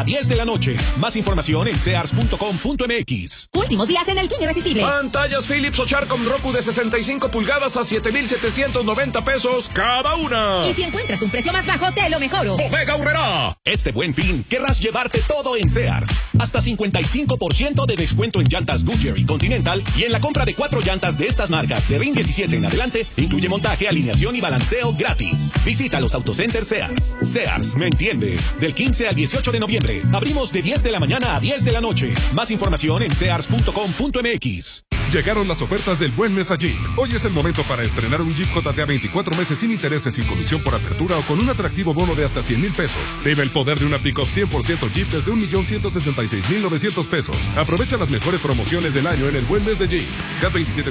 a 10 de la noche. Más información en sears.com.mx. Últimos días en el King Irresistible. Pantallas Philips o Charcom Roku de 65 pulgadas a 7,790 pesos cada una. Y si encuentras un precio más bajo, te lo mejoro. Bodega Aurrerá. Este Buen Fin querrás llevarte todo en Sears. Hasta 55% de descuento en llantas Goodyear y Continental, y en la compra de 4 llantas de estas marcas de RIN 17 en adelante, incluye montaje, alineación y balanceo gratis. Visita los Autocenter Sears. Sears, ¿me entiendes? Del 15 al 18 de noviembre. Abrimos de 10 de la mañana a 10 de la noche. Más información en sears.com.mx. Llegaron las ofertas del Buen Mes a Jeep. Hoy es el momento para estrenar un Jeep JT a 24 meses sin intereses, sin comisión por apertura o con un atractivo bono de hasta 100,000 pesos. Vive el poder de una pick-up 100% Jeep desde 1,166,900 pesos. Aprovecha las mejores promociones del año en el Buen Mes de Jeep. CAT 27